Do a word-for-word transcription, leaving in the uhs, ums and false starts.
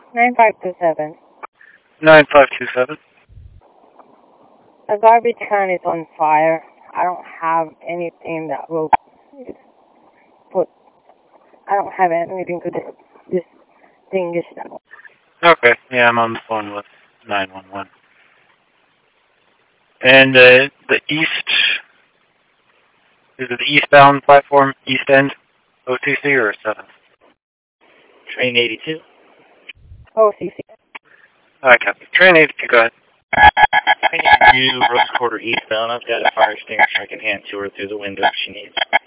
nine five two seven. nine five two seven. The garbage can is on fire. I don't have anything that will put, I don't have anything to dis distinguish that. Okay, yeah, I'm on the phone with nine one one. And uh, the east, is it the eastbound platform, east end, O T C or seventh? Train eighty-two. O C C. I copy. Train eighty-two, go ahead. Train eighty-two, Rose Quarter eastbound. I've got a fire extinguisher I can hand to her through the window if she needs.